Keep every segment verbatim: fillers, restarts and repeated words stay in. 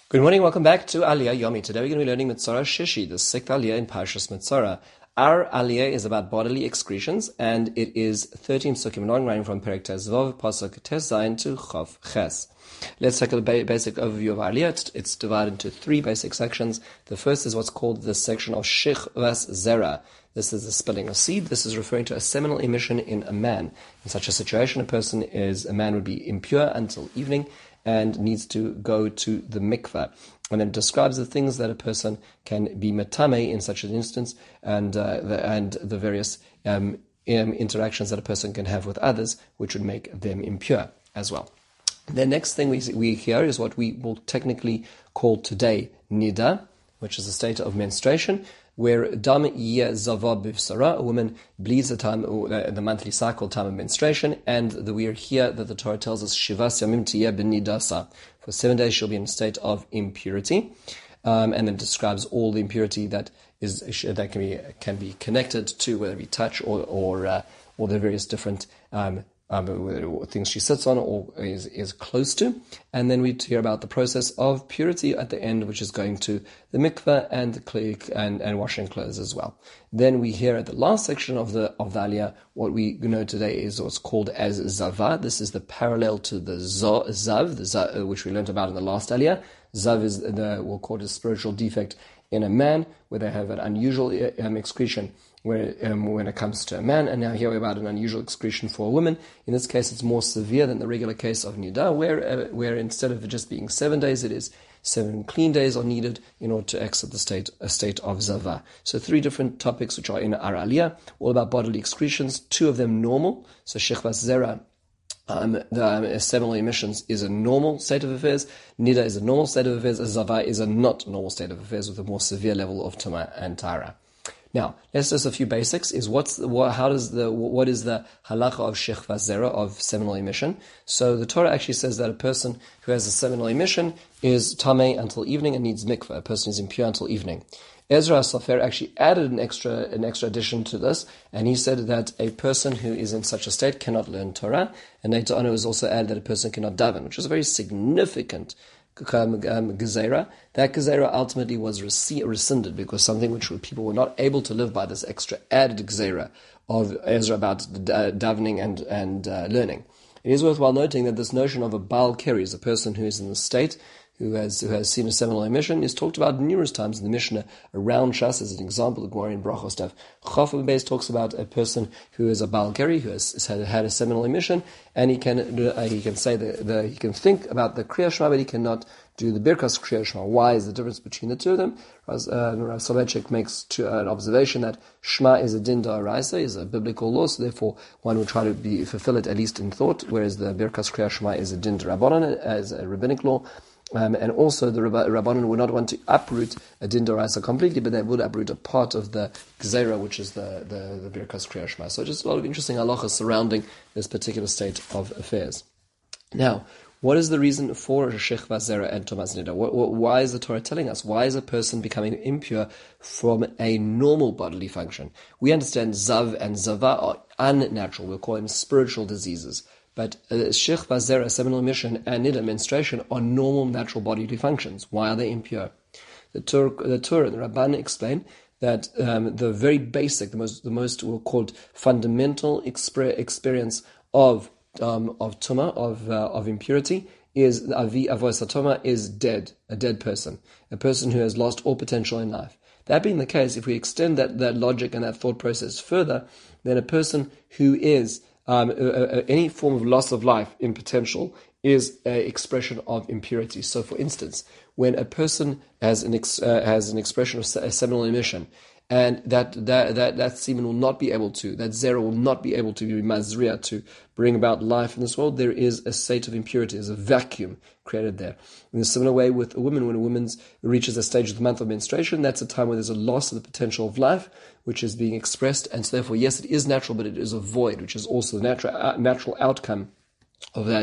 Good morning, welcome back to Aliyah Yomi. Today we're going to be learning Metzora Shishi, the sixth Aliyah in Parshas Metzora. Our Aliyah is about bodily excretions, and it is thirteen psukim long, running from Perek Tes Vav, Pasuk Tes Zayin to Chof Ches. Let's take a ba- basic overview of Aliyah. It's divided into three basic sections. The first is what's called the section of Shechvas Zera. This is the spilling of seed. This is referring to a seminal emission in a man. In such a situation, a person is, a man would be impure until evening, and needs to go to the mikveh. And it describes the things that a person can be metame in such an instance, and uh, the, and the various um, um, interactions that a person can have with others, which would make them impure as well. The next thing we we hear is what we will technically call today nida, which is a state of menstruation, where dam yeh zava b'vsara, a woman bleeds the time, uh, the monthly cycle time of menstruation, and the, we are here that the Torah tells us shivas yamim tiyeh b'nidasa. For seven days she'll be in a state of impurity, um, and then describes all the impurity that is that can be can be connected to whether it be touch or or uh, or the various different um, Um, things she sits on or is, is close to. And then we hear about the process of purity at the end, which is going to the mikveh and and, and washing clothes as well. Then we hear at the last section of the of the aliyah, what we know today is what's called as zava. This is the parallel to the zav, the zav, which we learned about in the last aliyah. Zav is the, we'll call it a spiritual defect in a man, where they have an unusual um, excretion where um, when it comes to a man, and now here we're about an unusual excretion for a woman. In this case, it's more severe than the regular case of nida, where uh, where instead of just being seven days, it is seven clean days are needed in order to exit the state a state of zava. So three different topics which are in our aliyah, all about bodily excretions. Two of them normal. So shechvas zera, Um, the um, seminal emissions is a normal state of affairs. Nida is a normal state of affairs. Zava is a not normal state of affairs with a more severe level of tuma and tara. Now, let's just a few basics. Is what's the, what, how does the what is the halacha of shechvas zera, of seminal emission? So the Torah actually says that a person who has a seminal emission is tamei until evening and needs mikveh. A person is impure until evening. Ezra Sofer actually added an extra an extra addition to this, and he said that a person who is in such a state cannot learn Torah, and later on it was also added that a person cannot daven, which is a very significant um, um, gezerah. That gezerah ultimately was rec- rescinded because something which people were not able to live by, this extra added gezerah of Ezra about uh, davening and, and uh, learning. It is worthwhile noting that this notion of a Baal Keri, is a person who is in the state who has who has seen a seminal emission, is talked about numerous times in the Mishnah around Shas. As an example, the Gemara in Brachos Daf Chaf Beis talks about a person who is a Baal Keri, who has, has had, had a seminal emission, and he can uh, he can say the, the he can think about the Kriya Shema, but he cannot do the Birkas Kriya Shema. Why is the difference between the two of them? Rav uh, Soloveitchik makes to, uh, an observation that Shema is a din d'oraisa, is a biblical law, so therefore one would try to be fulfill it at least in thought, whereas the Birkas Kriya Shema is a din d'Rabbanan, as a rabbinic law. Um, and also the Rabbanan would not want to uproot a din d'oraisa completely, but they would uproot a part of the gzeira, which is the the, the Birkas Kriya Shema. So just a lot of interesting halachas surrounding this particular state of affairs. Now, what is the reason for shechvas zera and tumas nida? Why is the Torah telling us? Why is a person becoming impure from a normal bodily function? We understand zav and zava are unnatural. We'll call them spiritual diseases. But shechvas zera, seminal emission, and nida, menstruation, are normal natural bodily functions. Why are they impure? The Torah, the Torah, the Rabban explain that um, the very basic, the most, the most we'll call it fundamental exper- experience of um, of tuma, of uh, of impurity, is avi avos hatoma, is dead, a dead person, a person who has lost all potential in life. That being the case, if we extend that that logic and that thought process further, then a person who is Um, uh, uh, any form of loss of life in potential is an expression of impurity. So, for instance, when a person has an ex, uh, has an expression of a seminal emission, and that that that that semen will not be able to, that zera will not be able to be mazriya, to bring about life in this world, there is a state of impurity, there's a vacuum created there. In a similar way with a woman, when a woman reaches a stage of the month of menstruation, that's a time where there's a loss of the potential of life, which is being expressed, and so therefore, yes, it is natural, but it is a void, which is also the natural, uh, natural outcome of that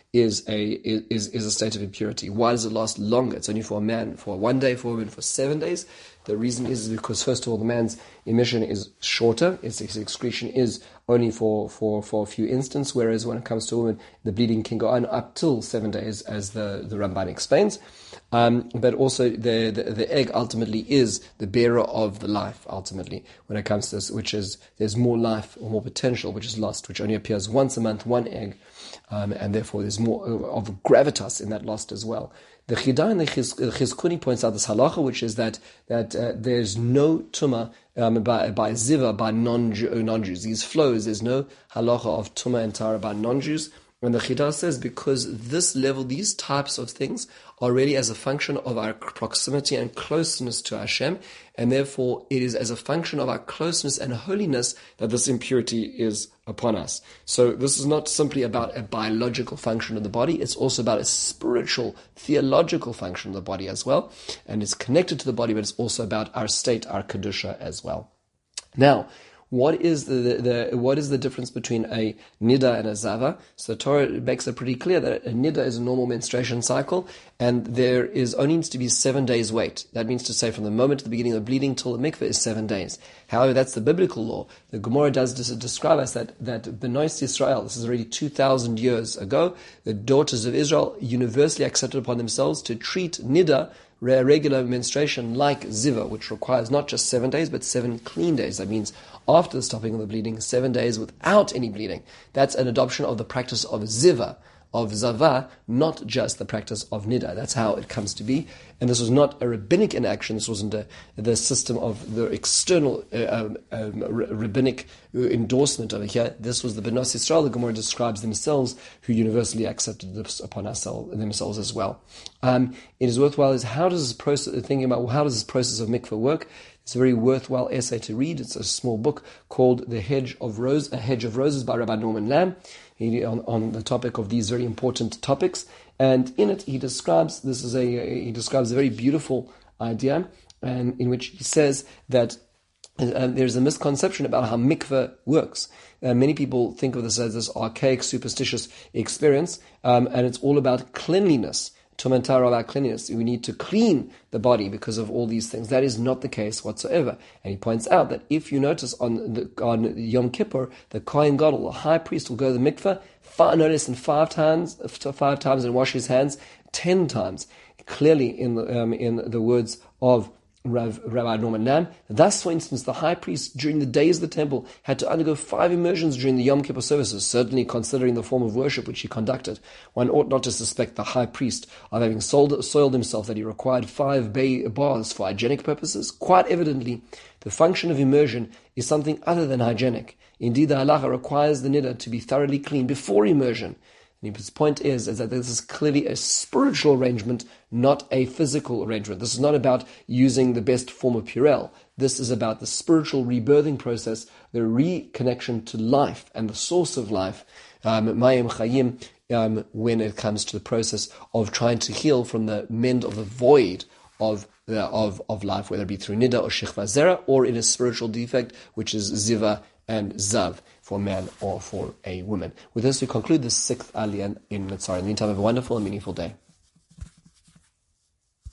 is a is is a state of impurity. Why does it last longer? It's only for a man for one day, for a woman for seven days. The reason is because, first of all, the man's emission is shorter. Its excretion is only for, for, for a few instants, whereas when it comes to a woman, the bleeding can go on up till seven days, as the, the Ramban explains. Um, but also the, the the egg ultimately is the bearer of the life, ultimately, when it comes to this, which is, there's more life or more potential, which is lost, which only appears once a month, one egg, um, and therefore there's more of gravitas in that lost as well. The Chida and the Chizkuni points out this halacha, which is that that uh, there's no tumah um, by by ziva by non non-Jews. These flows, there's no halacha of tumah and tara by non-Jews. And the Chida says because this level, these types of things are really as a function of our proximity and closeness to Hashem, and therefore it is as a function of our closeness and holiness that this impurity is upon us. So this is not simply about a biological function of the body, it's also about a spiritual, theological function of the body as well, and it's connected to the body, but it's also about our state, our kedusha as well. Now, What is the, the, the what is the difference between a nida and a zava? So the Torah makes it pretty clear that a nida is a normal menstruation cycle, and there is only needs to be seven days wait. That means to say from the moment of the beginning of bleeding till the mikveh is seven days. However, that's the biblical law. The Gemara does describe us that that Benois Yisrael, this is already two thousand years ago, the daughters of Israel universally accepted upon themselves to treat nida, regular menstruation, like ziva, which requires not just seven days, but seven clean days. That means after the stopping of the bleeding, seven days without any bleeding. That's an adoption of the practice of ziva, of zava, not just the practice of nida. That's how it comes to be. And this was not a rabbinic inaction. This wasn't a, the system of the external uh, um, um, rabbinic endorsement over here. This was the Benois Yisrael, the Gemara describes themselves, who universally accepted this upon ourselves, themselves as well. Um, it is worthwhile is how does this process, thinking about well, how does this process of mikveh work? It's a very worthwhile essay to read. It's a small book called The Hedge of Rose, A Hedge of Roses by Rabbi Norman Lamb, he, on, on the topic of these very important topics. And in it, he describes, this is a, he describes a very beautiful idea, and in which he says that uh, there's a misconception about how mikveh works. Uh, many people think of this as this archaic, superstitious experience, um, and it's all about cleanliness. Tumantara of our cleanliness. We need to clean the body because of all these things. That is not the case whatsoever. And he points out that if you notice on the, on Yom Kippur, the Kohen Gadol, the high priest, will go to the mikveh far, no less than five times, five times and wash his hands ten times. Clearly, in the um, in the words of Rav, Rabbi Norman Lamb. Thus, for instance, the high priest during the days of the temple had to undergo five immersions during the Yom Kippur services, certainly considering the form of worship which he conducted. One ought not to suspect the high priest of having soiled, soiled himself, that he required five bay bars for hygienic purposes. Quite evidently, the function of immersion is something other than hygienic. Indeed, the halacha requires the niddah to be thoroughly clean before immersion. And his point is, is that this is clearly a spiritual arrangement, not a physical arrangement. This is not about using the best form of Purell. This is about the spiritual rebirthing process, the reconnection to life and the source of life, um, Mayim Chayim, um, when it comes to the process of trying to heal from the mend of the void of the, of of life, whether it be through nida or shechva zera, or in a spiritual defect, which is ziva and zav, for a man or for a woman. With this, we conclude the sixth aliyah in Metzora. In the meantime, have a wonderful and meaningful day.